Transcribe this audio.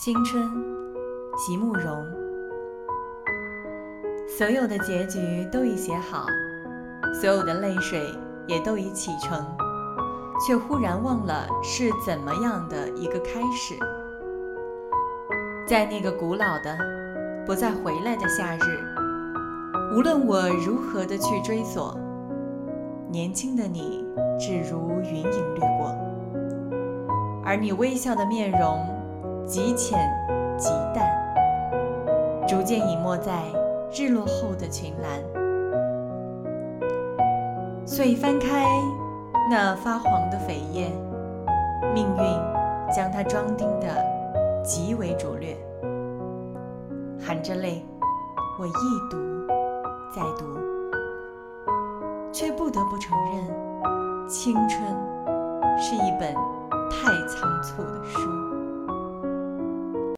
青春，席慕容。所有的结局都已写好，所有的泪水也都已启程，却忽然忘了是怎么样的一个开始。在那个古老的不再回来的夏日，无论我如何的去追索，年轻的你只如云影掠过，而你微笑的面容极浅极淡，逐渐隐没在日落后的群岚。遂翻开那发黄的扉页，命运将它装订得极为拙劣。含着泪，我一读再读，却不得不承认，青春是一本太仓促的书。